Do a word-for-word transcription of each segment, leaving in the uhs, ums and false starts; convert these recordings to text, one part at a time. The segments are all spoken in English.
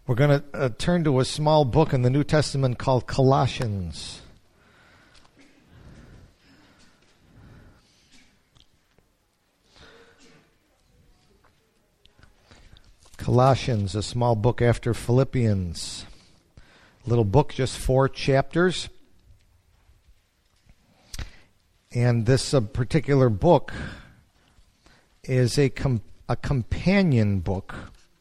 We're going to uh, turn to a small book in the New Testament called Colossians. Colossians, a small book after Philippians. Little book, just four chapters. And this uh, particular book is a com- a companion book.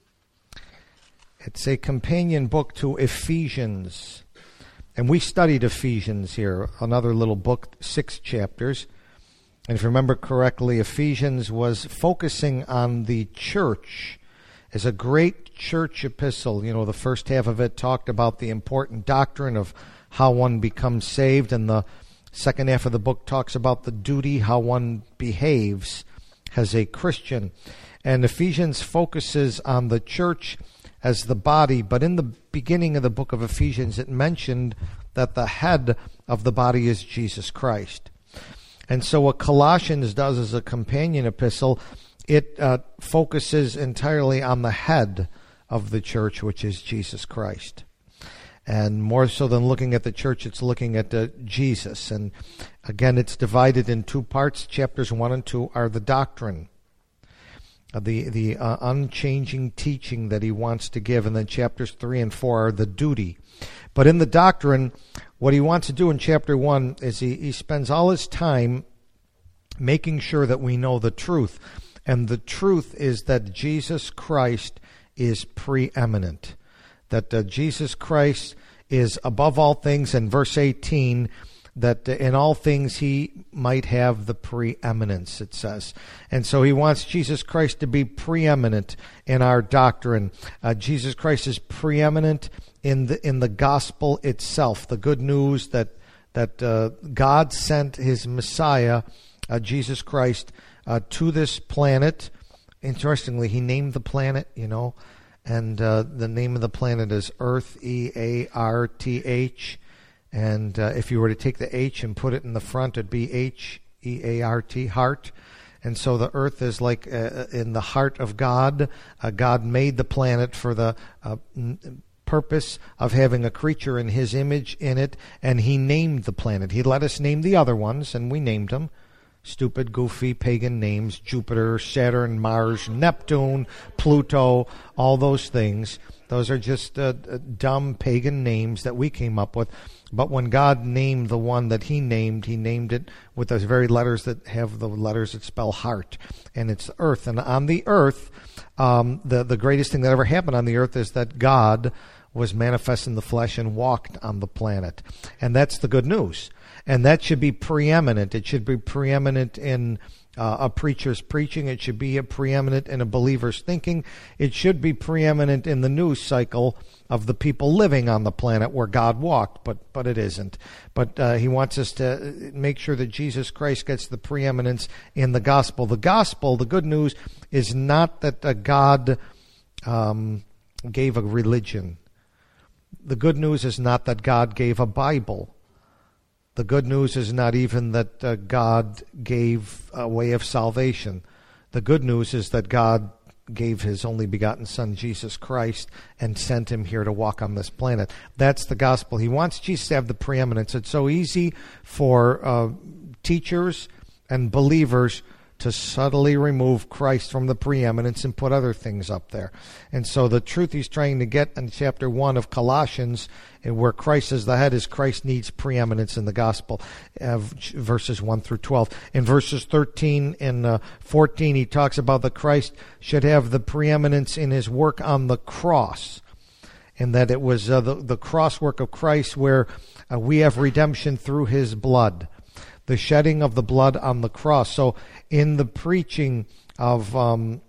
It's a companion book to Ephesians. And we studied Ephesians here, another little book, six chapters. And if you remember correctly, Ephesians was focusing on the church as a great church epistle. You know, the first half of it talked about the important doctrine of how one becomes saved, and the second half of the book talks about the duty, how one behaves as a Christian. And Ephesians focuses on the church as the body, but in the beginning of the book of Ephesians, it mentioned that the head of the body is Jesus Christ. And so what Colossians does as a companion epistle, it uh, focuses entirely on the head of the church, which is Jesus Christ. And more so than looking at the church, it's looking at uh, Jesus. And again, it's divided in two parts. Chapters one and two are the doctrine, uh, the the uh, unchanging teaching that he wants to give. And then chapters three and four are the duty. But in the doctrine, what he wants to do in chapter one is he, he spends all his time making sure that we know the truth. And the truth is that Jesus Christ is preeminent. That uh, Jesus Christ is above all things, and verse eighteen, that uh, in all things he might have the preeminence, it says. And so he wants Jesus Christ to be preeminent in our doctrine. Uh, Jesus Christ is preeminent in the in the gospel itself, the good news that, that uh, God sent his Messiah, uh, Jesus Christ, uh, to this planet. Interestingly, he named the planet, you know, and uh, the name of the planet is Earth, E A R T H. And uh, if you were to take the H and put it in the front, it'd be H E A R T, heart. And so the Earth is like uh, in the heart of God. Uh, God made the planet for the uh, n- purpose of having a creature in his image in it, and he named the planet. He let us name the other ones, and we named them. Stupid, goofy, pagan names, Jupiter, Saturn, Mars, Neptune, Pluto, all those things. Those are just uh, dumb pagan names that we came up with. But when God named the one that he named, he named it with those very letters that have the letters that spell heart. And it's earth. And on the earth, um, the, the greatest thing that ever happened on the earth is that God was manifest in the flesh and walked on the planet. And that's the good news. And that should be preeminent. It should be preeminent in uh, a preacher's preaching. It should be a preeminent in a believer's thinking. It should be preeminent in the news cycle of the people living on the planet where God walked, but but it isn't. But uh, he wants us to make sure that Jesus Christ gets the preeminence in the gospel. The gospel, the good news, is not that uh, God um, gave a religion. The good news is not that God gave a Bible. The good news is not even that uh, God gave a way of salvation. The good news is that God gave his only begotten Son, Jesus Christ, and sent him here to walk on this planet. That's the gospel. He wants Jesus to have the preeminence. It's so easy for uh, teachers and believers to subtly remove Christ from the preeminence and put other things up there. And so the truth he's trying to get in chapter one of Colossians, and where Christ is the head, is Christ needs preeminence in the gospel, uh, verses one through twelve. In verses thirteen and uh, fourteen, he talks about that Christ should have the preeminence in his work on the cross, and that it was uh, the, the cross work of Christ where uh, we have redemption through his blood. The shedding of the blood on the cross. So in the preaching of um,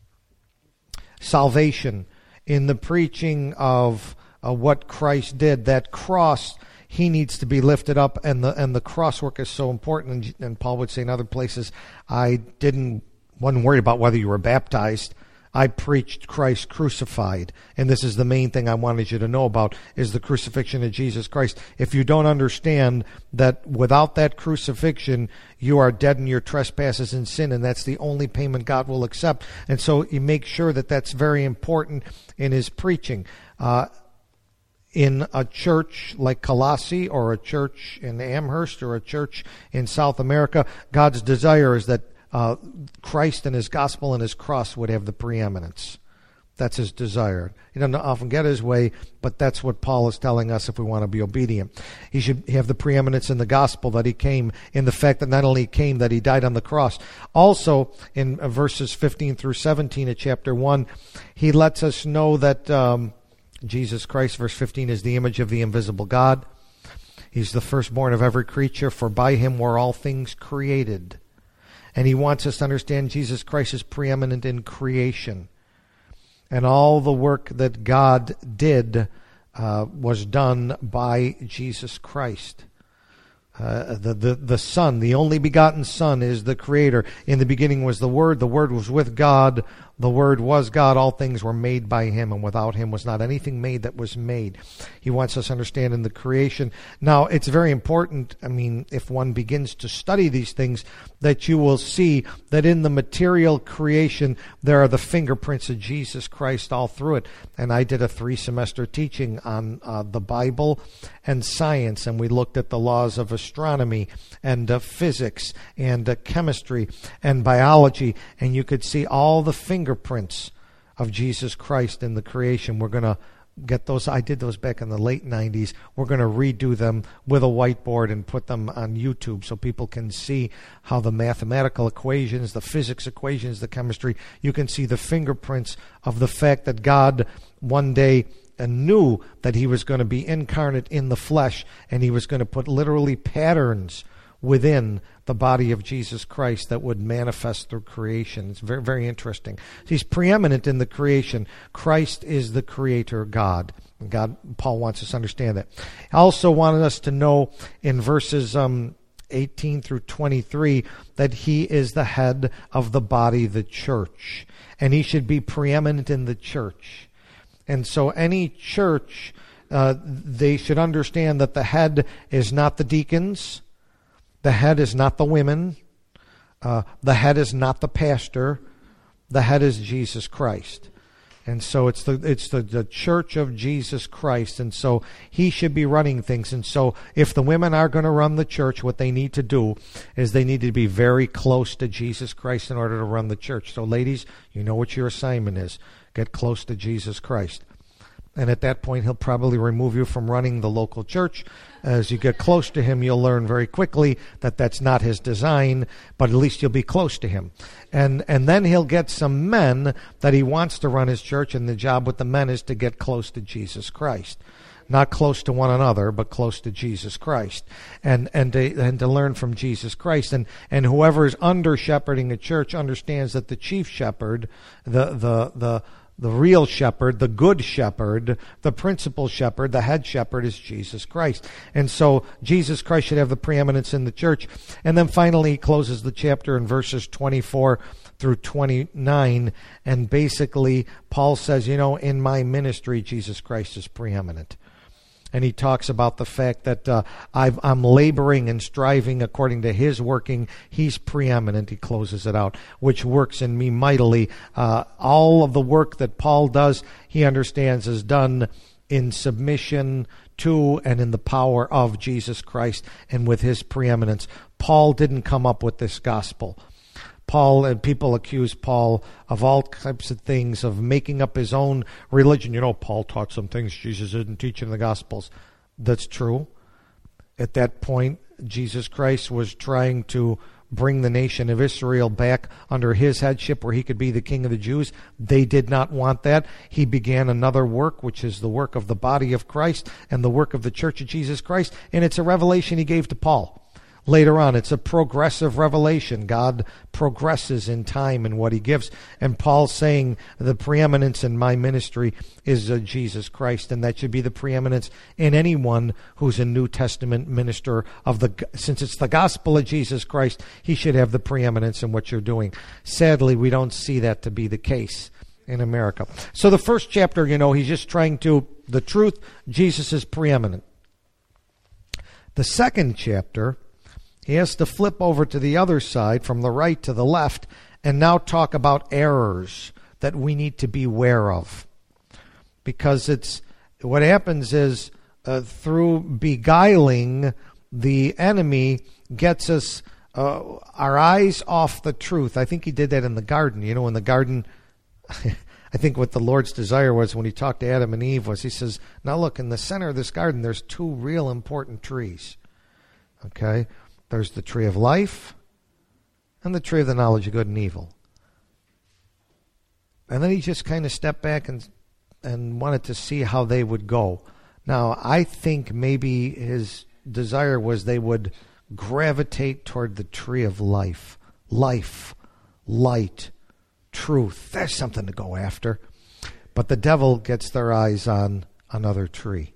salvation, in the preaching of uh, what Christ did, that cross, he needs to be lifted up, and the and the cross work is so important. And, and Paul would say in other places, I didn't wasn't worried about whether you were baptized. I preached Christ crucified. And this is the main thing I wanted you to know about, is the crucifixion of Jesus Christ. If you don't understand that without that crucifixion, you are dead in your trespasses and sin, and that's the only payment God will accept. And so you make sure that that's very important in his preaching. Uh, in a church like Colossae, or a church in Amherst, or a church in South America, God's desire is that uh, Christ and his gospel and his cross would have the preeminence. That's his desire. He doesn't often get his way, but that's what Paul is telling us if we want to be obedient. He should have the preeminence in the gospel, that he came, in the fact that not only he came, that he died on the cross. Also, in verses fifteen through seventeen of chapter one, he lets us know that um, Jesus Christ, verse fifteen, is the image of the invisible God. He's the firstborn of every creature, for by him were all things created. And he wants us to understand Jesus Christ is preeminent in creation. And all the work that God did uh, was done by Jesus Christ. Uh, the, the, the Son, the only begotten Son, is the Creator. In the beginning was the Word. The Word was with God. The Word was God. All things were made by him, and without him was not anything made that was made. He wants us to understand in the creation. Now, it's very important, I mean, if one begins to study these things, that you will see that in the material creation, there are the fingerprints of Jesus Christ all through it. And I did a three-semester teaching on uh, the Bible and science, and we looked at the laws of astronomy and uh, physics and uh, chemistry and biology, and you could see all the fingerprints of Jesus Christ in the creation. We're going to get those. I did those back in the late nineties. We're going to redo them with a whiteboard and put them on YouTube so people can see how the mathematical equations, the physics equations, the chemistry, you can see the fingerprints of the fact that God one day and knew that he was going to be incarnate in the flesh, and he was going to put literally patterns within the body of Jesus Christ that would manifest through creation. It's very, very interesting. He's preeminent in the creation. Christ is the creator God. God, Paul wants us to understand that. He also wanted us to know in verses um, eighteen through twenty-three that he is the head of the body, the church, and he should be preeminent in the church. And so any church, uh, they should understand that the head is not the deacons, the head is not the women, uh, the head is not the pastor, the head is Jesus Christ. And so it's the it's the, the church of Jesus Christ, and so he should be running things. And so if the women are going to run the church, what they need to do is they need to be very close to Jesus Christ in order to run the church. So ladies, you know what your assignment is. Get close to Jesus Christ. And at that point, he'll probably remove you from running the local church. As you get close to him, you'll learn very quickly that that's not his design, but at least you'll be close to him. And and then he'll get some men that he wants to run his church, and the job with the men is to get close to Jesus Christ. Not close to one another, but close to Jesus Christ, and and to, and to learn from Jesus Christ. And and whoever is under shepherding a church understands that the chief shepherd, the the the the real shepherd, the good shepherd, the principal shepherd, the head shepherd is Jesus Christ. And so Jesus Christ should have the preeminence in the church. And then finally he closes the chapter in verses twenty-four through twenty-nine, and basically Paul says, you know, in my ministry Jesus Christ is preeminent. And he talks about the fact that uh, I've, I'm laboring and striving according to his working. He's preeminent. He closes it out, which works in me mightily. Uh, all of the work that Paul does, he understands is done in submission to and in the power of Jesus Christ and with his preeminence. Paul didn't come up with this gospel. Paul, and people accuse Paul of all types of things, of making up his own religion. You know, Paul taught some things Jesus didn't teach in the Gospels. That's true. At that point, Jesus Christ was trying to bring the nation of Israel back under his headship where he could be the king of the Jews. They did not want that. He began another work, which is the work of the body of Christ and the work of the church of Jesus Christ. And it's a revelation he gave to Paul. Later on, it's a progressive revelation. God progresses in time in what he gives. And Paul's saying the preeminence in my ministry is uh, Jesus Christ, and that should be the preeminence in anyone who's a New Testament minister of the. Since it's the gospel of Jesus Christ, he should have the preeminence in what you're doing. Sadly, we don't see that to be the case in America. So the first chapter, you know, he's just trying to, the truth, Jesus is preeminent. The second chapter, he has to flip over to the other side, from the right to the left, and now talk about errors that we need to be aware of. Because it's, what happens is, uh, through beguiling, the enemy gets us, uh, our eyes off the truth. I think he did that in the garden. You know, in the garden, I think what the Lord's desire was when he talked to Adam and Eve was, he says, now look, in the center of this garden, there's two real important trees. Okay? There's the tree of life and the tree of the knowledge of good and evil. And then he just kind of stepped back and and wanted to see how they would go. Now, I think maybe his desire was they would gravitate toward the tree of life. Life, light, truth. There's something to go after. But the devil gets their eyes on another tree.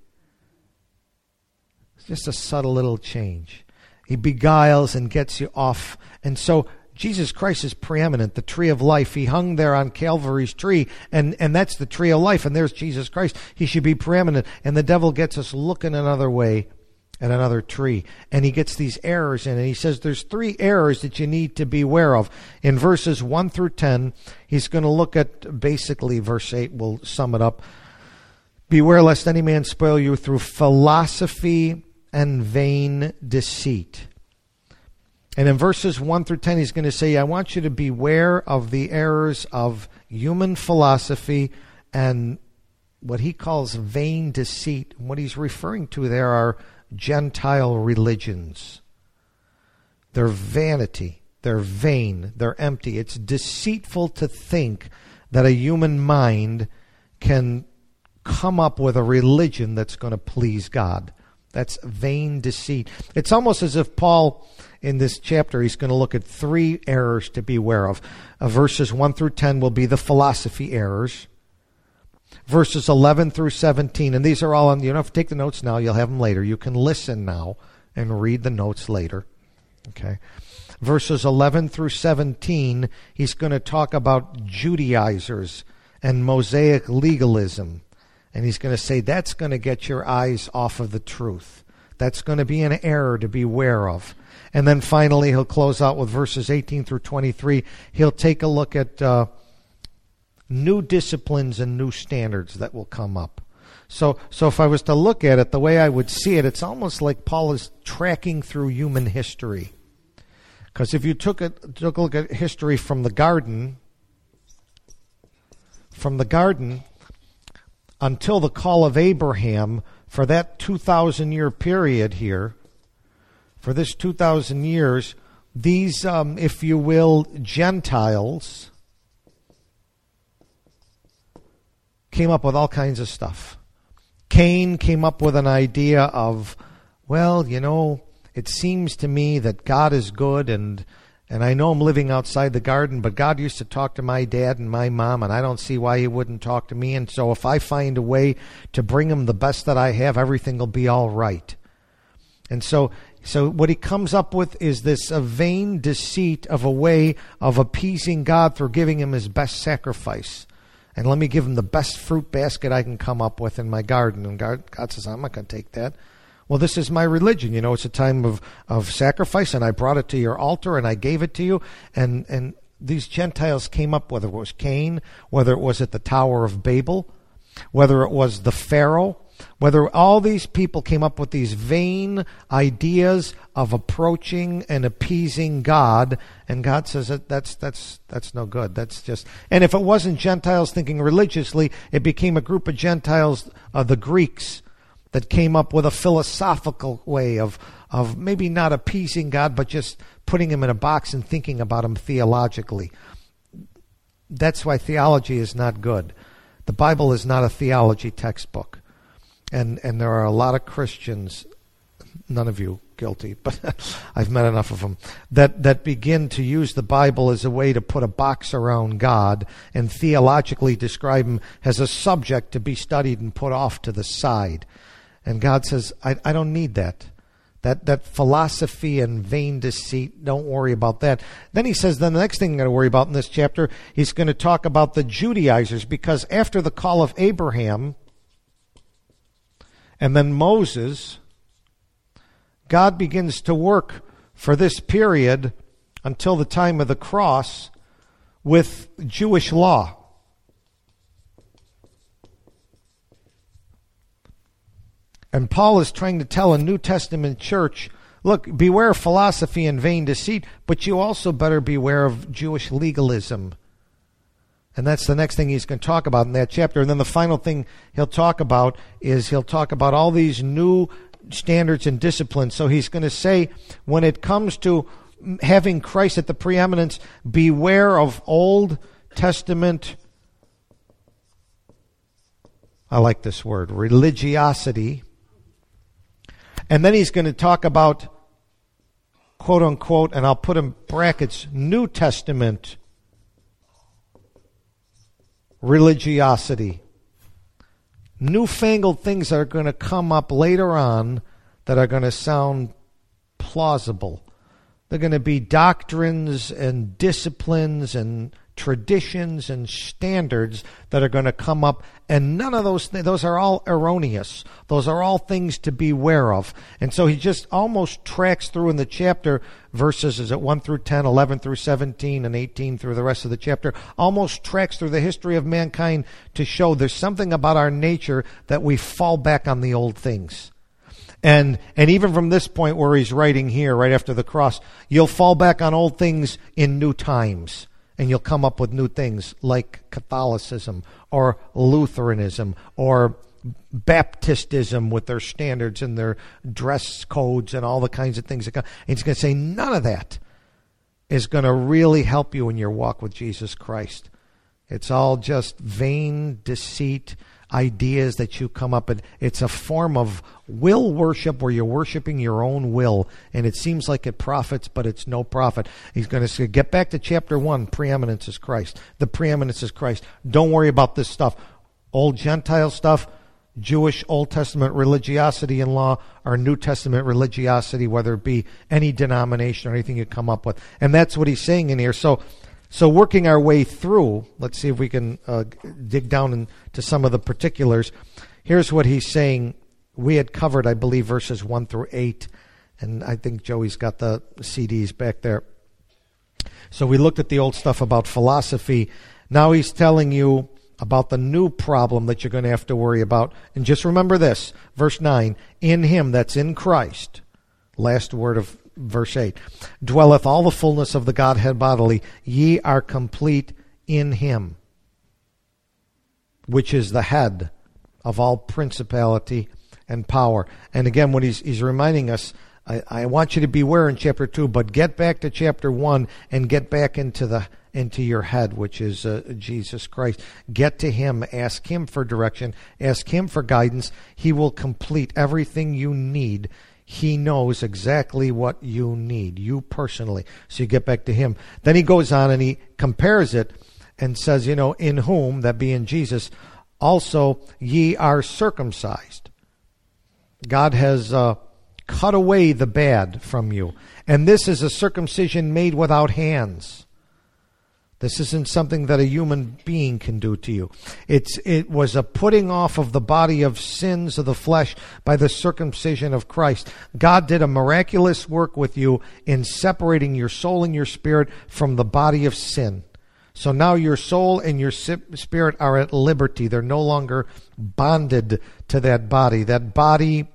It's just a subtle little change. He beguiles and gets you off. And so Jesus Christ is preeminent, the tree of life. He hung there on Calvary's tree, and, and that's the tree of life, and there's Jesus Christ. He should be preeminent. And the devil gets us looking another way at another tree. And he gets these errors in, and he says there's three errors that you need to be aware of. In verses one through ten, he's going to look at, basically, verse eight will sum it up. Beware lest any man spoil you through philosophy and vain deceit. And in verses one through ten, he's going to say, I want you to beware of the errors of human philosophy and what he calls vain deceit. What he's referring to there are Gentile religions. They're vanity. They're vain. They're empty. It's deceitful to think that a human mind can come up with a religion that's going to please God. That's vain deceit. It's almost as if Paul, in this chapter, he's going to look at three errors to be aware of. Uh, verses one through ten will be the philosophy errors. Verses eleven through seventeen, and these are all on, you don't have to take the notes now, you'll have them later. You can listen now and read the notes later. Okay. Verses eleven through seventeen, he's going to talk about Judaizers and Mosaic legalism. And he's going to say that's going to get your eyes off of the truth. That's going to be an error to be aware of. And then finally, he'll close out with verses eighteen through twenty-three. He'll take a look at uh, new disciplines and new standards that will come up. So, so if I was to look at it, the way I would see it, it's almost like Paul is tracking through human history. Because if you took a, took a look at history from the garden, from the garden until the call of Abraham, for that two thousand year period here, for this two thousand years, these, um, if you will, Gentiles came up with all kinds of stuff. Cain came up with an idea of, well, you know, it seems to me that God is good, and and I know I'm living outside the garden, but God used to talk to my dad and my mom, and I don't see why he wouldn't talk to me. And so if I find a way to bring him the best that I have, everything will be all right. And so so what he comes up with is this a vain deceit of a way of appeasing God through giving him his best sacrifice. And let me give him the best fruit basket I can come up with in my garden. And God, God says, I'm not going to take that. Well, this is my religion. You know, it's a time of, of sacrifice, and I brought it to your altar, and I gave it to you. And, and these Gentiles came up, whether it was Cain, whether it was at the Tower of Babel, whether it was the Pharaoh, whether all these people came up with these vain ideas of approaching and appeasing God, and God says that that's that's that's no good. That's just, and if it wasn't Gentiles thinking religiously, it became a group of Gentiles, uh, the Greeks, that came up with a philosophical way of of maybe not appeasing God, but just putting him in a box and thinking about him theologically. That's why theology is not good. The Bible is not a theology textbook. And and there are a lot of Christians, none of you guilty, but I've met enough of them, that, that begin to use the Bible as a way to put a box around God and theologically describe him as a subject to be studied and put off to the side. And God says, I, I don't need that. That that philosophy and vain deceit, don't worry about that. Then he says, then the next thing I'm going to worry about in this chapter, he's going to talk about the Judaizers, because after the call of Abraham and then Moses, God begins to work for this period until the time of the cross with Jewish law. And Paul is trying to tell a New Testament church, look, beware of philosophy and vain deceit, but you also better beware of Jewish legalism. And that's the next thing he's going to talk about in that chapter. And then the final thing he'll talk about is he'll talk about all these new standards and disciplines. So he's going to say, when it comes to having Christ at the preeminence, beware of Old Testament, I like this word, religiosity. And then he's going to talk about, quote unquote, and I'll put in brackets, New Testament religiosity. Newfangled things that are going to come up later on that are going to sound plausible. They're going to be doctrines and disciplines and traditions and standards that are going to come up, and none of those th- those are all erroneous. Those are all things to beware of. And so he just almost tracks through in the chapter, verses, is it one through ten, eleven through seventeen, and eighteen through the rest of the chapter, almost tracks through the history of mankind to show there's something about our nature that we fall back on the old things. And and even from this point where he's writing here, right after the cross, you'll fall back on old things in new times. And you'll come up with new things like Catholicism or Lutheranism or Baptistism with their standards and their dress codes and all the kinds of things that come. And he's going to say none of that is going to really help you in your walk with Jesus Christ. It's all just vain deceit, ideas that you come up with. It's a form of will worship where you're worshiping your own will, and it seems like it profits, but it's no profit. He's going to say, get back to chapter one, preeminence is Christ. The preeminence is Christ. Don't worry about this stuff. Old Gentile stuff, Jewish Old Testament religiosity and law, or New Testament religiosity, whether it be any denomination or anything you come up with. And that's what he's saying in here. So So working our way through, let's see if we can uh, dig down into some of the particulars. Here's what he's saying. We had covered, I believe, verses one through eight, and I think Joey's got the C Ds back there. So we looked at the old stuff about philosophy. Now he's telling you about the new problem that you're going to have to worry about. And just remember this, verse nine, in him, that's in Christ, last word of verse eight, dwelleth all the fullness of the Godhead bodily. Ye are complete in him, which is the head of all principality and power. And again, when he's, he's reminding us, I, I want you to beware in chapter two, but get back to chapter one and get back into the into your head, which is uh, Jesus Christ. Get to him, ask him for direction, ask him for guidance. He will complete everything you need. He knows exactly what you need, you personally. So you get back to him. Then he goes on and he compares it and says, you know, in whom, that being Jesus, also ye are circumcised. God has uh, cut away the bad from you. And this is a circumcision made without hands. This isn't something that a human being can do to you. It's it was a putting off of the body of sins of the flesh by the circumcision of Christ. God did a miraculous work with you in separating your soul and your spirit from the body of sin. So now your soul and your spirit are at liberty. They're no longer bonded to that body. That body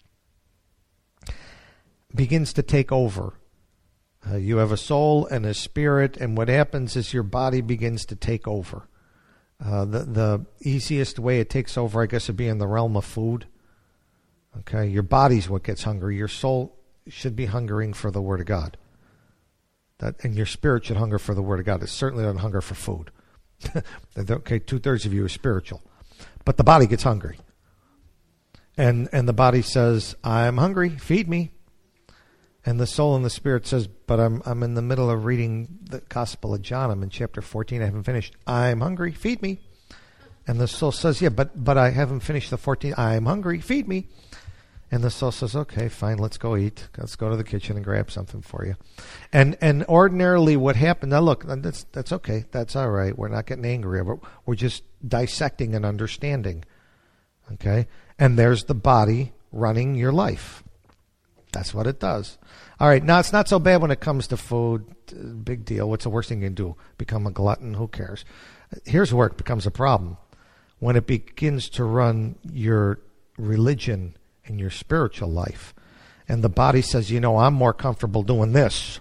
begins to take over. Uh, you have a soul and a spirit, and what happens is your body begins to take over. Uh, the the easiest way it takes over, I guess, would be in the realm of food. Okay, your body's what gets hungry. Your soul should be hungering for the Word of God. That and your spirit should hunger for the Word of God. It certainly doesn't hunger for food. Okay, two thirds of you are spiritual, but the body gets hungry, and and the body says, "I'm hungry. Feed me." And the soul and the spirit says, but I'm I'm in the middle of reading the Gospel of John. I'm in chapter fourteen. I haven't finished. I'm hungry. Feed me. And the soul says, yeah, but but I haven't finished the fourteen. I'm hungry. Feed me. And the soul says, okay, fine, let's go eat. Let's go to the kitchen and grab something for you. And and ordinarily what happened, now look, that's that's okay. That's all right. We're not getting angry. But we're just dissecting and understanding. Okay? And there's the body running your life. That's what it does. All right, now it's not so bad when it comes to food. Big deal. What's the worst thing you can do? Become a glutton? Who cares? Here's where it becomes a problem. When it begins to run your religion in your spiritual life, and the body says, you know, I'm more comfortable doing this,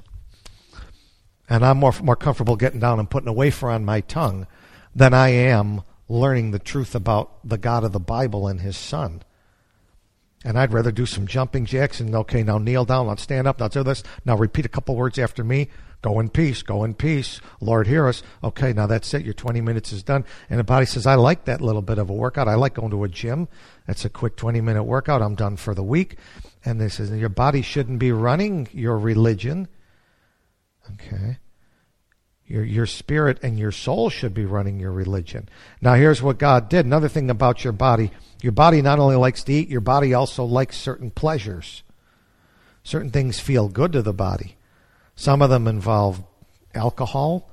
and I'm more more comfortable getting down and putting a wafer on my tongue than I am learning the truth about the God of the Bible and his Son. And I'd rather do some jumping jacks and, okay, now kneel down, let's stand up, now do this, now repeat a couple words after me, go in peace, go in peace, Lord hear us. Okay, now that's it, your twenty minutes is done. And the body says, I like that little bit of a workout. I like going to a gym. That's a quick twenty-minute workout. I'm done for the week. And they says, your body shouldn't be running your religion. Okay. Your your spirit and your soul should be running your religion. Now here's what God did. Another thing about your body. Your body not only likes to eat, your body also likes certain pleasures. Certain things feel good to the body. Some of them involve alcohol,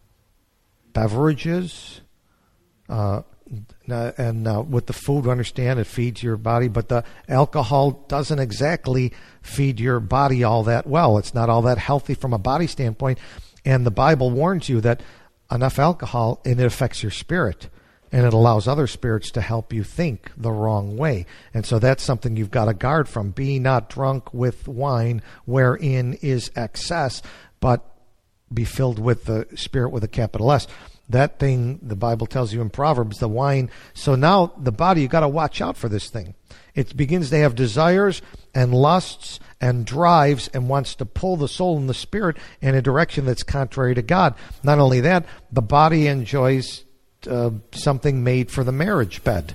beverages, uh, and uh, with the food, we understand it feeds your body, but the alcohol doesn't exactly feed your body all that well. It's not all that healthy from a body standpoint, and the Bible warns you that enough alcohol, and it affects your spirit, and it allows other spirits to help you think the wrong way. And so that's something you've got to guard from. Be not drunk with wine wherein is excess, but be filled with the Spirit with a capital S. That thing, the Bible tells you in Proverbs, the wine. So now the body, you've got to watch out for this thing. It begins to have desires and lusts and drives and wants to pull the soul and the spirit in a direction that's contrary to God. Not only that, the body enjoys Uh, something made for the marriage bed.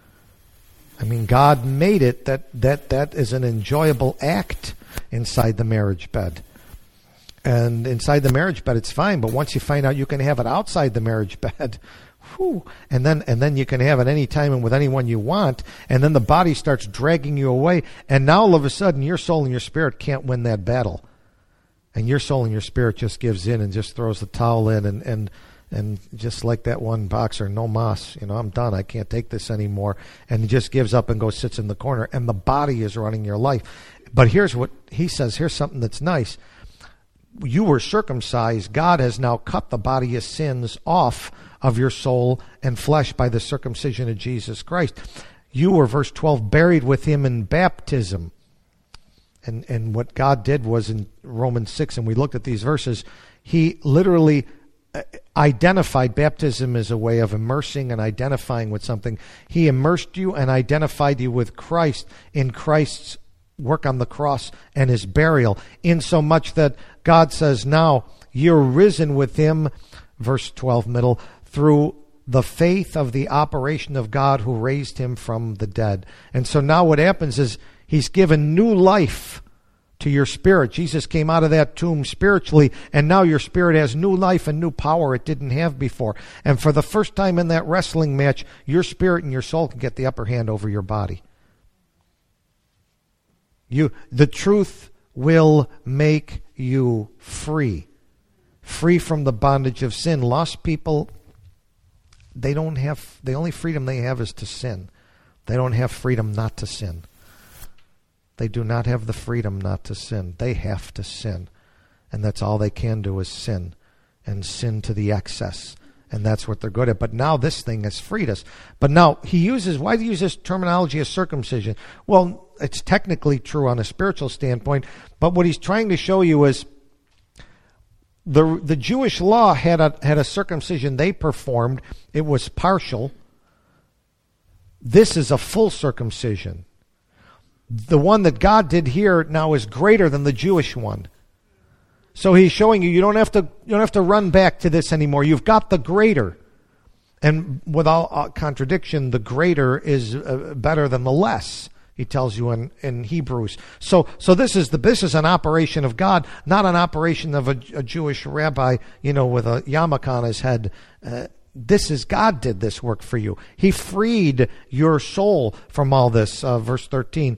I mean, God made it that that that is an enjoyable act inside the marriage bed. And inside the marriage bed, it's fine. But once you find out you can have it outside the marriage bed, whew, and then and then you can have it any time and with anyone you want. And then the body starts dragging you away. And now all of a sudden, your soul and your spirit can't win that battle. And your soul and your spirit just gives in and just throws the towel in and and. And just like that one boxer, no mas, you know, I'm done. I can't take this anymore. And he just gives up and goes sits in the corner. And the body is running your life. But here's what he says. Here's something that's nice. You were circumcised. God has now cut the body of sins off of your soul and flesh by the circumcision of Jesus Christ. You were, verse twelve, buried with him in baptism. And, and what God did was in Romans six, and we looked at these verses, he literally identified. Baptism as a way of immersing and identifying with something. He immersed you and identified you with Christ in Christ's work on the cross and his burial, in so much that God says, now you're risen with him, verse twelve middle, through the faith of the operation of God who raised him from the dead. And so now what happens is he's given new life to your spirit. Jesus came out of that tomb spiritually, and now your spirit has new life and new power it didn't have before. And for the first time in that wrestling match, your spirit and your soul can get the upper hand over your body. You, the truth will make you free. Free from the bondage of sin. Lost people, they don't have, the only freedom they have is to sin. They don't have freedom not to sin. They do not have the freedom not to sin. They have to sin. And that's all they can do is sin. And sin to the excess. And that's what they're good at. But now this thing has freed us. But now he uses, why do he use this terminology of circumcision? Well, it's technically true on a spiritual standpoint. But what he's trying to show you is the the Jewish law had a had a circumcision they performed. It was partial. This is a full circumcision. The one that God did here now is greater than the Jewish one. So he's showing you you don't have to you don't have to run back to this anymore. You've got the greater. And without uh, contradiction, the greater is uh, better than the less. He tells you in, in Hebrews. So so this is the this is an operation of God, not an operation of a, a Jewish rabbi, you know, with a yarmulke on his head. Uh, This is God did this work for you. He freed your soul from all this. Uh, verse thirteen,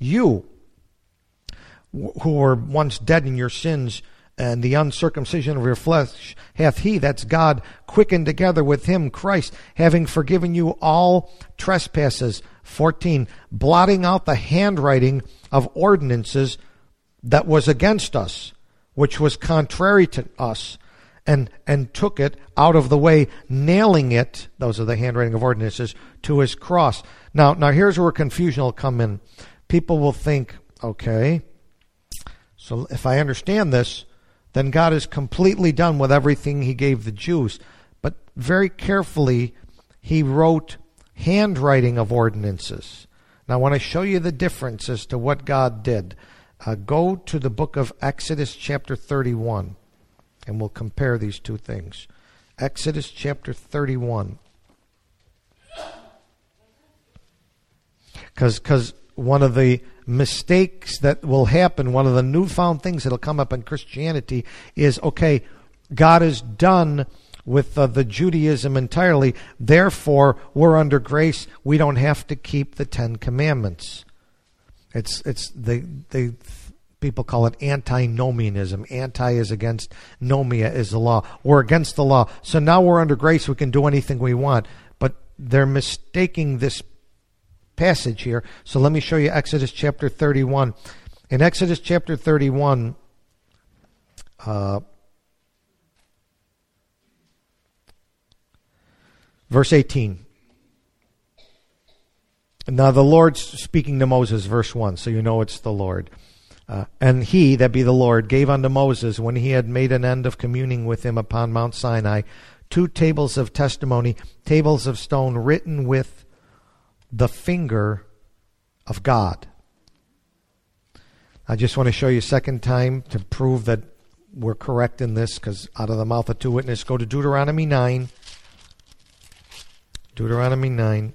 You, who were once dead in your sins and the uncircumcision of your flesh, hath he, that's God, quickened together with him, Christ, having forgiven you all trespasses. fourteen, blotting out the handwriting of ordinances that was against us, which was contrary to us, and and took it out of the way, nailing it, those are the handwriting of ordinances, to his cross. Now, now here's where confusion will come in. People will think, okay, so if I understand this, then God is completely done with everything he gave the Jews. But very carefully, he wrote handwriting of ordinances. Now, I want to show you the difference as to what God did. Uh, go to the book of Exodus chapter thirty-one, and we'll compare these two things. Exodus chapter thirty-one. Because one of the mistakes that will happen, one of the newfound things that will come up in Christianity is, okay, God is done with uh, the Judaism entirely, therefore we're under grace, we don't have to keep the Ten Commandments. It's it's they they people call it antinomianism. Anti is against, nomia is the law. We're against the law. So now we're under grace, we can do anything we want. But they're mistaking this passage here. So let me show you Exodus chapter thirty-one. In Exodus chapter thirty-one, uh, verse eighteen. Now the Lord's speaking to Moses, verse one, so you know it's the Lord. Uh, and he, that be the Lord, gave unto Moses, when he had made an end of communing with him upon Mount Sinai, two tables of testimony, tables of stone written with the finger of God. I just want to show you a second time to prove that we're correct in this, because out of the mouth of two witnesses, go to Deuteronomy nine. Deuteronomy nine.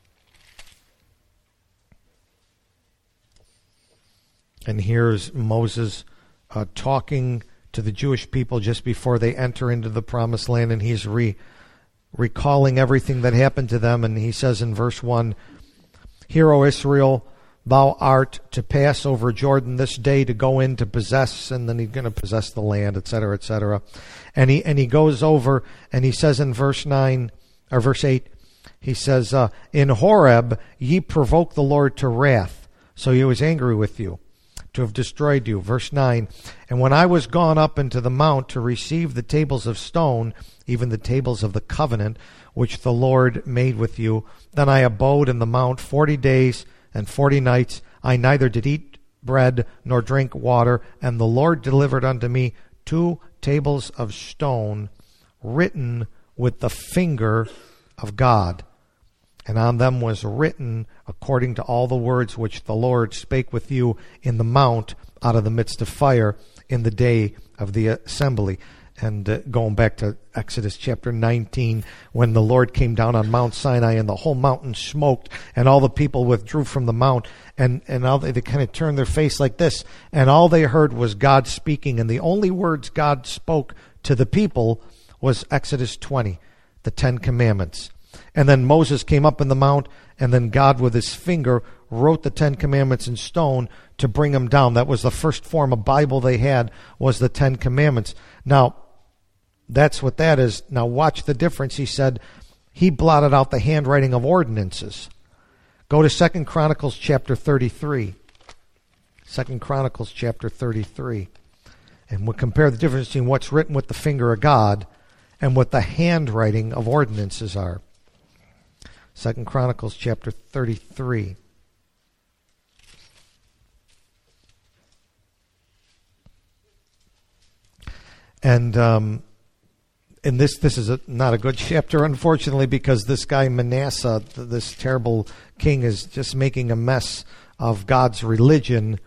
And here's Moses uh, talking to the Jewish people just before they enter into the promised land, and he's re, recalling everything that happened to them. And he says in verse one, Hear, O Israel, thou art to pass over Jordan this day to go in to possess, and then he's going to possess the land, et cetera, et cetera. And he, and he goes over, and he says in verse nine, or verse eight, he says, uh, In Horeb ye provoked the Lord to wrath, so he was angry with you, to have destroyed you. Verse nine, And when I was gone up into the mount to receive the tables of stone, even the tables of the covenant, which the Lord made with you, then I abode in the mount forty days and forty nights. I neither did eat bread nor drink water, and the Lord delivered unto me two tables of stone written with the finger of God. And on them was written, according to all the words which the Lord spake with you in the mount out of the midst of fire in the day of the assembly. And uh, going back to Exodus chapter nineteen, when the Lord came down on Mount Sinai and the whole mountain smoked and all the people withdrew from the mount, and, and all they, they kind of turned their face like this, and all they heard was God speaking, and the only words God spoke to the people was Exodus twenty, the Ten Commandments. And then Moses came up in the mount, and then God with his finger wrote the Ten Commandments in stone to bring them down. That was the first form of Bible they had, was the Ten Commandments. Now, that's what that is. Now watch the difference. He said he blotted out the handwriting of ordinances. Go to Second Chronicles chapter thirty-three. Second Chronicles chapter thirty-three. And we'll compare the difference between what's written with the finger of God and what the handwriting of ordinances are. Second Chronicles chapter thirty-three. And um, and this this is a, not a good chapter, unfortunately, because this guy Manasseh, this terrible king, is just making a mess of God's religion.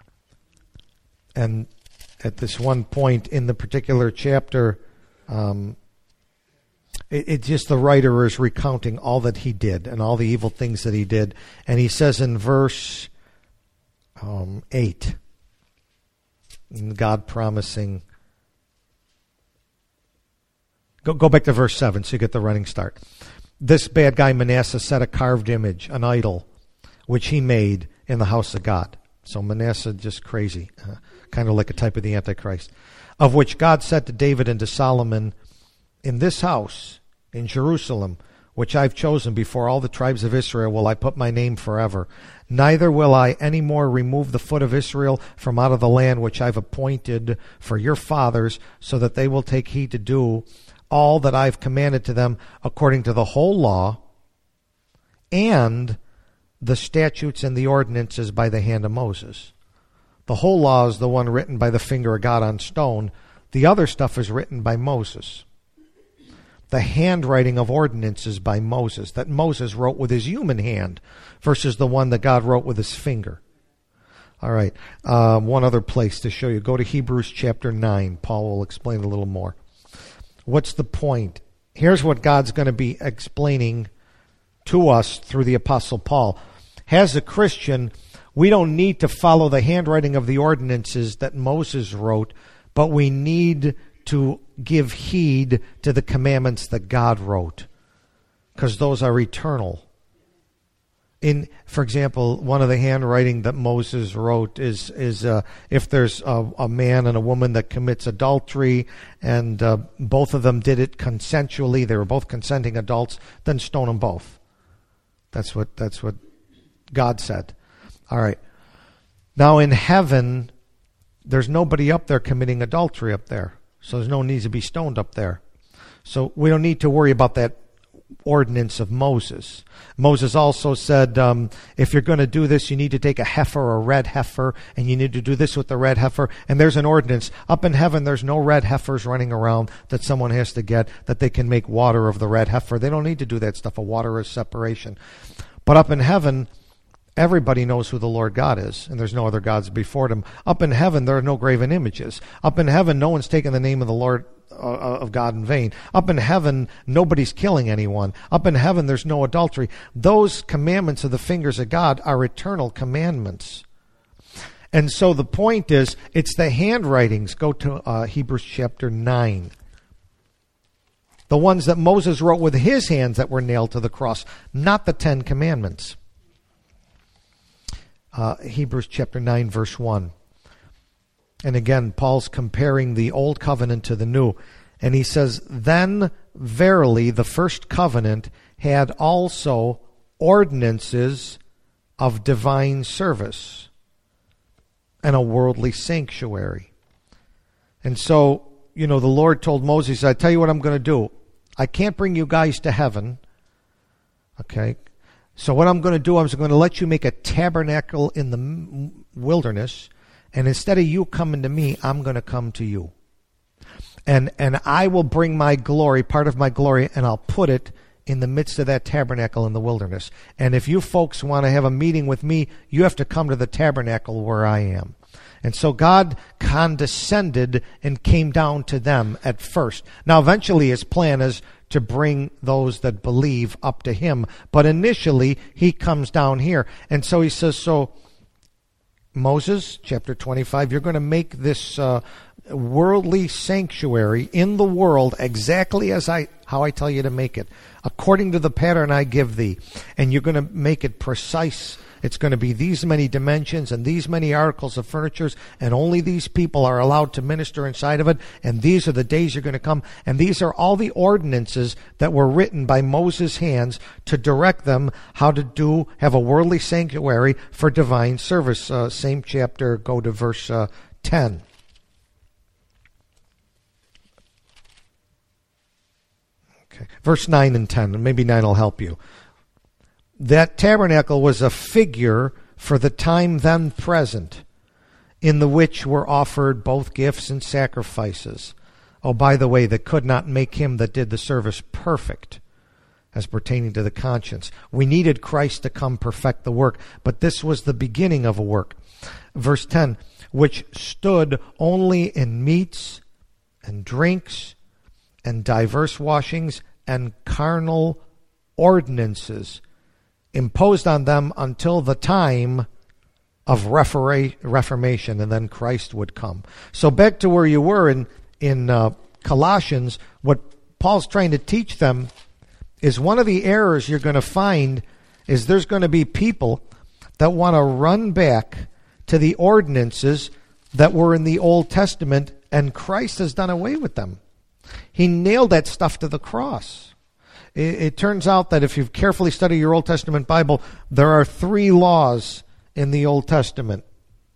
And at this one point in the particular chapter, um, it, it just the writer is recounting all that he did and all the evil things that he did. And he says in verse um, eight, God promising. Go, go back to verse seven so you get the running start. This bad guy Manasseh set a carved image, an idol, which he made, in the house of God. So Manasseh, just crazy, uh, kind of like a type of the Antichrist, of which God said to David and to Solomon, in this house, in Jerusalem, which I've chosen before all the tribes of Israel, will I put my name forever. Neither will I any more remove the foot of Israel from out of the land which I've appointed for your fathers, so that they will take heed to do all that I've commanded to them according to the whole law and the statutes and the ordinances by the hand of Moses. The whole law is the one written by the finger of God on stone. The other stuff is written by Moses. The handwriting of ordinances by Moses, that Moses wrote with his human hand versus the one that God wrote with his finger. All right, uh, one other place to show you. Go to Hebrews chapter nine. Paul will explain a little more. What's the point? Here's what God's going to be explaining to us through the Apostle Paul. As a Christian, we don't need to follow the handwriting of the ordinances that Moses wrote, but we need to give heed to the commandments that God wrote, because those are eternal. In, for example, one of the handwriting that Moses wrote is is uh, if there's a, a man and a woman that commits adultery, and uh, both of them did it consensually, they were both consenting adults, then stone them both. That's what that's what God said. All right. Now in heaven, there's nobody up there committing adultery up there. So there's no need to be stoned up there. So we don't need to worry about that ordinance of Moses. Moses also said, um, if you're going to do this, you need to take a heifer or a red heifer, and you need to do this with the red heifer. And there's an ordinance. Up in heaven, there's no red heifers running around that someone has to get, that they can make water of the red heifer. They don't need to do that stuff. A water is separation. But up in heaven, everybody knows who the Lord God is, and there's no other gods before him. Up in heaven, there are no graven images. Up in heaven, no one's taken the name of the Lord uh, of God in vain. Up in heaven, nobody's killing anyone. Up in heaven, there's no adultery. Those commandments of the fingers of God are eternal commandments. And so the point is, it's the handwritings. Go to uh, Hebrews chapter nine. The ones that Moses wrote with his hands that were nailed to the cross, not the Ten Commandments. Uh, Hebrews chapter nine, verse one. And again, Paul's comparing the old covenant to the new. And he says, then verily the first covenant had also ordinances of divine service and a worldly sanctuary. And so, you know, the Lord told Moses, I tell you what I'm going to do. I can't bring you guys to heaven. Okay. So what I'm going to do, I'm going to let you make a tabernacle in the wilderness, and instead of you coming to me, I'm going to come to you. And and I will bring my glory, part of my glory, and I'll put it in the midst of that tabernacle in the wilderness. And if you folks want to have a meeting with me, you have to come to the tabernacle where I am. And so God condescended and came down to them at first. Now eventually his plan is to bring those that believe up to him. But initially, he comes down here. And so he says, so Moses, chapter twenty-five, you're going to make this uh, worldly sanctuary in the world exactly as I how I tell you to make it, according to the pattern I give thee. And you're going to make it precise. It's going to be these many dimensions and these many articles of furniture, and only these people are allowed to minister inside of it, and these are the days you're going to come. And these are all the ordinances that were written by Moses' hands to direct them how to do, have a worldly sanctuary for divine service. Uh, same chapter, go to verse uh, ten. Okay. Verse nine and ten, and maybe nine will help you. That tabernacle was a figure for the time then present, in the which were offered both gifts and sacrifices. Oh, by the way, that could not make him that did the service perfect, as pertaining to the conscience. We needed Christ to come perfect the work, but this was the beginning of a work. Verse ten, which stood only in meats and drinks and diverse washings and carnal ordinances, imposed on them until the time of refera- reformation, and then Christ would come. So back to where you were in, in uh, Colossians, what Paul's trying to teach them is one of the errors you're going to find is there's going to be people that want to run back to the ordinances that were in the Old Testament, and Christ has done away with them. He nailed that stuff to the cross. It, it turns out that if you carefully study your Old Testament Bible, there are three laws in the Old Testament.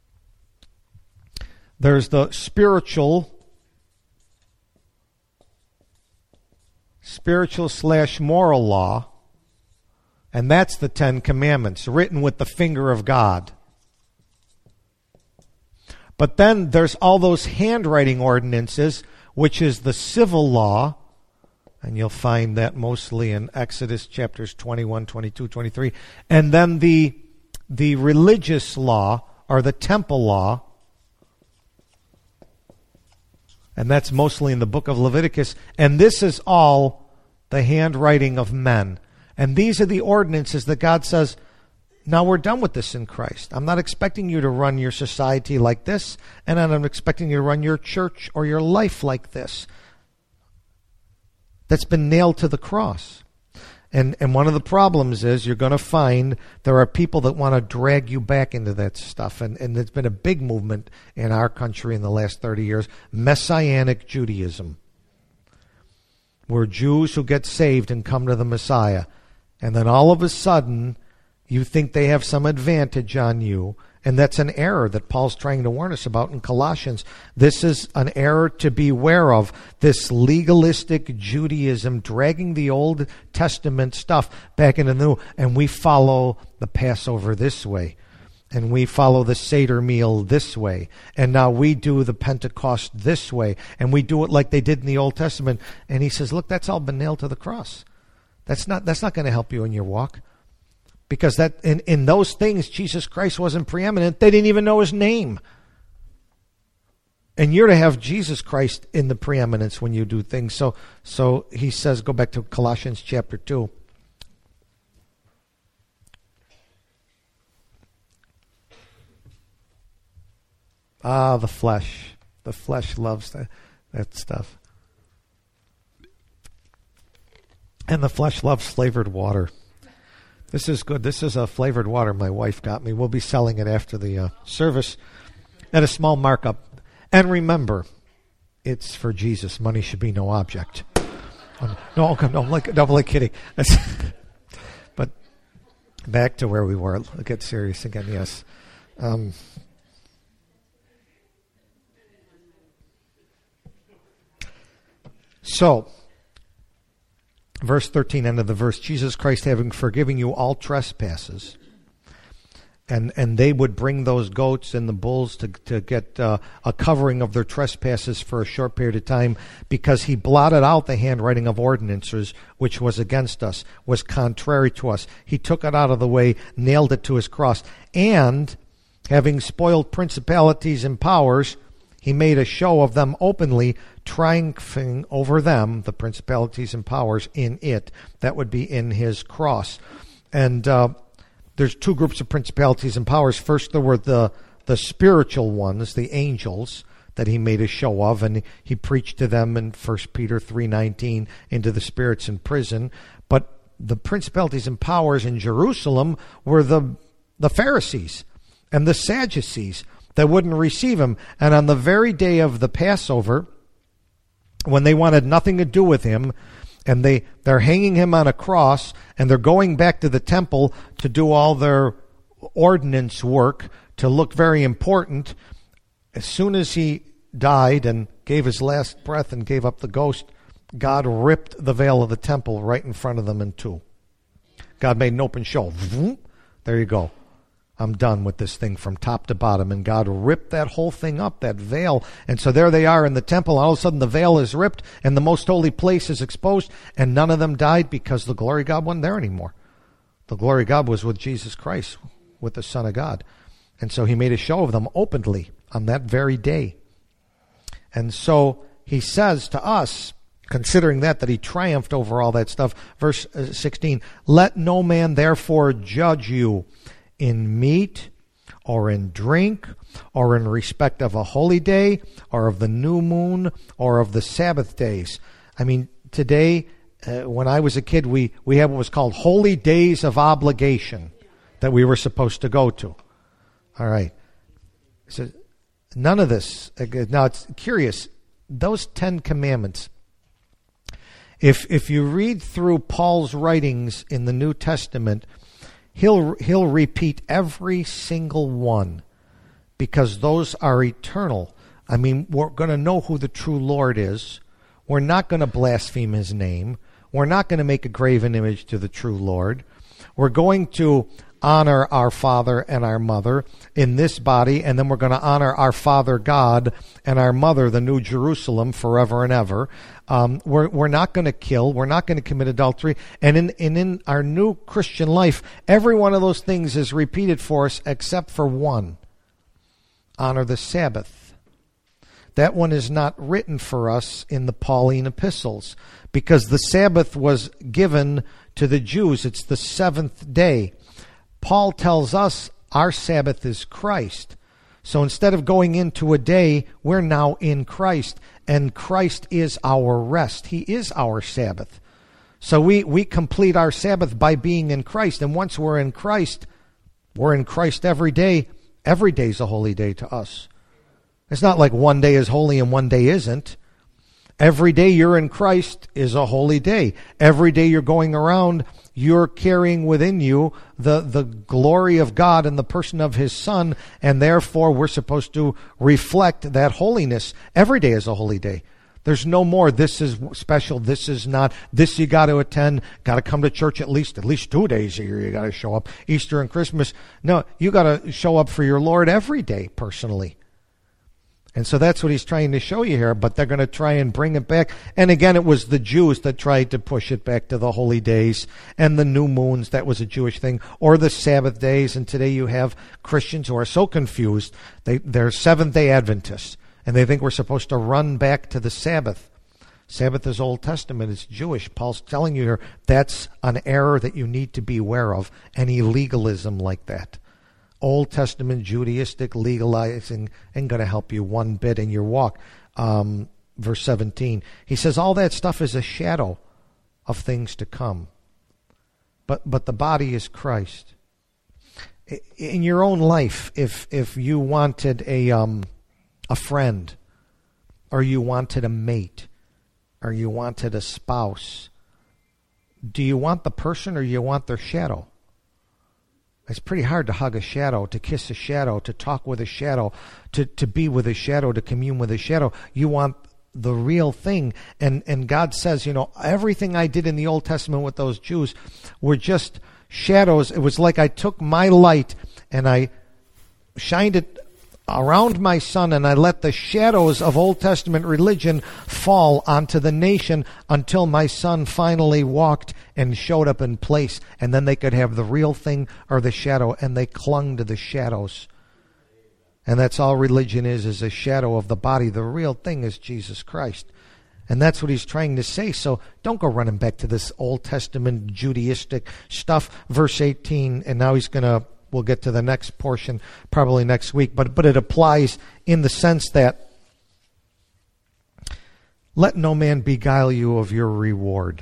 There's the spiritual, spiritual slash moral law, and that's the Ten Commandments, written with the finger of God. But then there's all those handwriting ordinances, which is the civil law, and you'll find that mostly in Exodus chapters twenty-one, twenty-two, twenty-three, and then the the religious law, or the temple law, and that's mostly in the book of Leviticus, and this is all the handwriting of men. And these are the ordinances that God says, now we're done with this in Christ. I'm not expecting you to run your society like this, and I'm expecting you to run your church or your life like this. That's been nailed to the cross. And and one of the problems is you're going to find there are people that want to drag you back into that stuff. And, and there's been a big movement in our country in the last thirty years, Messianic Judaism, where Jews who get saved and come to the Messiah, and then all of a sudden you think they have some advantage on you, and that's an error that Paul's trying to warn us about in Colossians. This is an error to beware of, this legalistic Judaism dragging the Old Testament stuff back into the New, and we follow the Passover this way, and we follow the Seder meal this way, and now we do the Pentecost this way, and we do it like they did in the Old Testament. And he says, look, that's all been nailed to the cross. That's not, that's not going to help you in your walk. Because that in, in those things, Jesus Christ wasn't preeminent. They didn't even know his name. And you're to have Jesus Christ in the preeminence when you do things. So, so he says, go back to Colossians chapter two. Ah, the flesh. The flesh loves that, that stuff. And the flesh loves flavored water. This is good. This is a flavored water my wife got me. We'll be selling it after the uh, service at a small markup. And remember, it's for Jesus. Money should be no object. Um, no, no, I'm like, no, I'm like kidding. But back to where we were. I'll get serious again, yes. Um, so... Verse thirteen, end of the verse, Jesus Christ having forgiven you all trespasses. And and they would bring those goats and the bulls to, to get uh, a covering of their trespasses for a short period of time, because he blotted out the handwriting of ordinances, which was against us, was contrary to us. He took it out of the way, nailed it to his cross. And having spoiled principalities and powers, he made a show of them openly, triumphing over them, the principalities and powers, in it. That would be in his cross. And uh, there's two groups of principalities and powers. First, there were the, the spiritual ones, the angels, that he made a show of, and he preached to them in First Peter three nineteen, into the spirits in prison. But the principalities and powers in Jerusalem were the the Pharisees and the Sadducees that wouldn't receive him. And on the very day of the Passover, when they wanted nothing to do with him, and they, they're hanging him on a cross, and they're going back to the temple to do all their ordinance work, to look very important, as soon as he died and gave his last breath and gave up the ghost, God ripped the veil of the temple right in front of them in two. God made an open show. There you go. I'm done with this thing from top to bottom. And God ripped that whole thing up, that veil. And so there they are in the temple. All of a sudden the veil is ripped and the most holy place is exposed. And none of them died because the glory of God wasn't there anymore. The glory of God was with Jesus Christ, with the Son of God. And so he made a show of them openly on that very day. And so he says to us, considering that, that he triumphed over all that stuff, verse sixteen, let no man therefore judge you in meat, or in drink, or in respect of a holy day, or of the new moon, or of the Sabbath days. I mean, today, uh, when I was a kid, we, we had what was called holy days of obligation. that we were supposed to go to. All right. So none of this. Now it's curious. Those Ten Commandments. If if you read through Paul's writings in the New Testament, he'll he'll repeat every single one, because those are eternal. I mean, we're going to know who the true Lord is. We're not going to blaspheme his name. We're not going to make a graven image to the true Lord. We're going to honor our father and our mother in this body, and then we're going to honor our Father God and our mother, the New Jerusalem, forever and ever. Um, we're we're not going to kill. We're not going to commit adultery. And in, and in our new Christian life, every one of those things is repeated for us except for one. Honor the Sabbath. That one is not written for us in the Pauline epistles, because the Sabbath was given to the Jews. It's the seventh day. Paul tells us our Sabbath is Christ. So instead of going into a day, we're now in Christ, and Christ is our rest. He is our Sabbath. So we, we complete our Sabbath by being in Christ, and once we're in Christ, we're in Christ every day. Every day is a holy day to us. It's not like one day is holy and one day isn't. Every day you're in Christ is a holy day. Every day you're going around, you're carrying within you the, the glory of God and the person of his Son, and therefore we're supposed to reflect that holiness. Every day is a holy day. There's no more, this is special, this is not, this you got to attend, got to come to church at least, at least two days a year you got to show up, Easter and Christmas. No, you got to show up for your Lord every day personally. And so that's what he's trying to show you here, but they're going to try and bring it back. And again, it was the Jews that tried to push it back to the holy days and the new moons. That was a Jewish thing, or the Sabbath days. And today you have Christians who are so confused. They, they're Seventh-day Adventists, and they think we're supposed to run back to the Sabbath. Sabbath is Old Testament. It's Jewish. Paul's telling you here that's an error that you need to be aware of, any legalism like that. Old Testament Judaistic legalizing ain't going to help you one bit in your walk. Um, verse seventeen, he says all that stuff is a shadow of things to come. But but the body is Christ. In your own life, if if you wanted a um, a friend, or you wanted a mate, or you wanted a spouse, do you want the person or you want their shadow? It's pretty hard to hug a shadow, to kiss a shadow, to talk with a shadow, to, to be with a shadow, to commune with a shadow. You want the real thing. And, and God says, you know, everything I did in the Old Testament with those Jews were just shadows. It was like I took my light and I shined it around my Son, and I let the shadows of Old Testament religion fall onto the nation until my Son finally walked and showed up in place, and then they could have the real thing or the shadow, and they clung to the shadows. And that's all religion is, is a shadow of the body. The real thing is Jesus Christ. And that's what he's trying to say. So don't go running back to this Old Testament Judaistic stuff. Verse eighteen, and now he's going to We'll get to the next portion probably next week, but but it applies in the sense that let no man beguile you of your reward.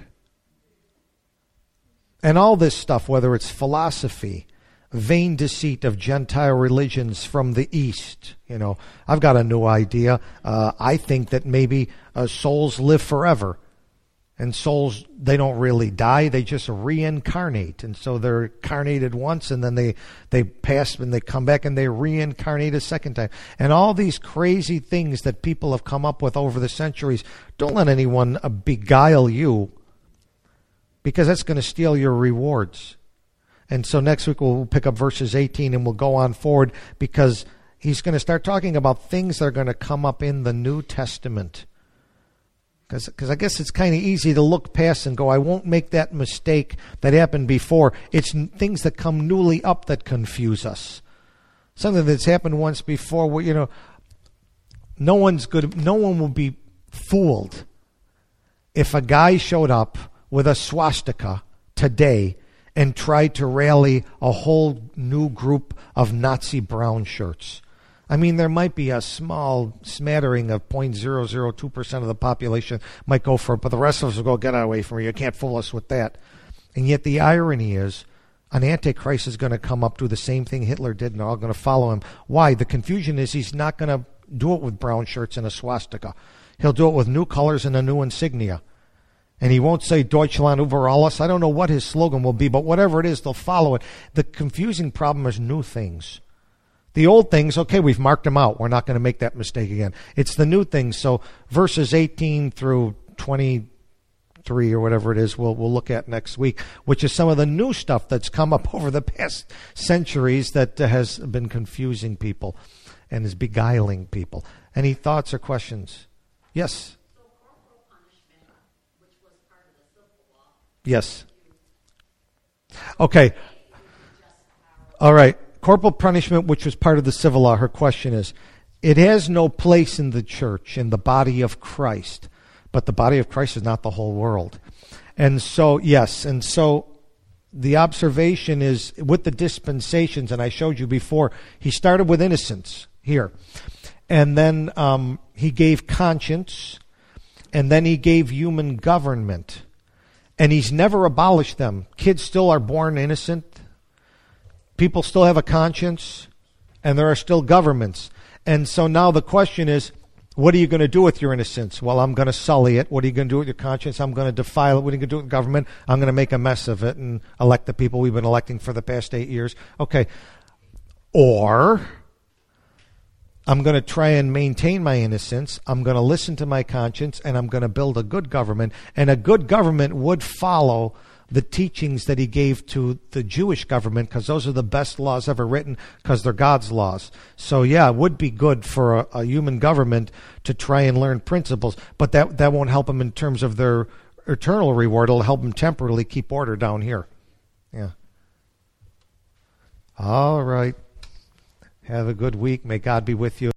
And all this stuff, whether it's philosophy, vain deceit of Gentile religions from the East. You know, I've got a new idea. Uh, I think that maybe uh, souls live forever. And souls, they don't really die, they just reincarnate. And so they're incarnated once, and then they, they pass and they come back and they reincarnate a second time. And all these crazy things that people have come up with over the centuries, don't let anyone uh, beguile you, because that's going to steal your rewards. And so next week we'll pick up verses eighteen and we'll go on forward, because he's going to start talking about things that are going to come up in the New Testament. Because I guess it's kind of easy to look past and go, I won't make that mistake that happened before. It's things that come newly up that confuse us. Something that's happened once before, where, you know, no one's good. No one will be fooled if a guy showed up with a swastika today and tried to rally a whole new group of Nazi brown shirts. I mean, there might be a small smattering of zero point zero zero two percent of the population might go for it, but the rest of us will go, get away from here. You can't fool us with that. And yet the irony is, An antichrist is going to come up, do the same thing Hitler did, and they're all going to follow him. Why? The confusion is he's not going to do it with brown shirts and a swastika. He'll do it with new colors and a new insignia. And he won't say Deutschland über alles. I don't know what his slogan will be, but whatever it is, they'll follow it. The confusing problem is new things. The old things, okay, we've marked them out. We're not going to make that mistake again. It's the new things. So verses eighteen through twenty-three or whatever it is, we'll, we'll look at next week, which is some of the new stuff that's come up over the past centuries that uh, has been confusing people and is beguiling people. Any thoughts or questions? Yes? So corporal punishment, which was part of the civil law. Yes. Okay. All right. Corporal punishment, which was part of the civil law, her question is, it has no place in the church, in the body of Christ. But the body of Christ is not the whole world. And so, yes, and so the observation is with the dispensations, and I showed you before, he started with innocence here. And then um, he gave conscience, and then he gave human government. And he's never abolished them. Kids still are born innocent. People still have a conscience, and there are still governments. And so now the question is, what are you going to do with your innocence? Well, I'm going to sully it. What are you going to do with your conscience? I'm going to defile it. What are you going to do with government? I'm going to make a mess of it and elect the people we've been electing for the past eight years. Okay. Or I'm going to try and maintain my innocence. I'm going to listen to my conscience, and I'm going to build a good government. And a good government would follow the teachings that he gave to the Jewish government, because those are the best laws ever written, because they're God's laws. So yeah, it would be good for a, a human government to try and learn principles, but that that won't help them in terms of their eternal reward. It'll help them temporarily keep order down here. Yeah. All right. Have a good week. May God be with you.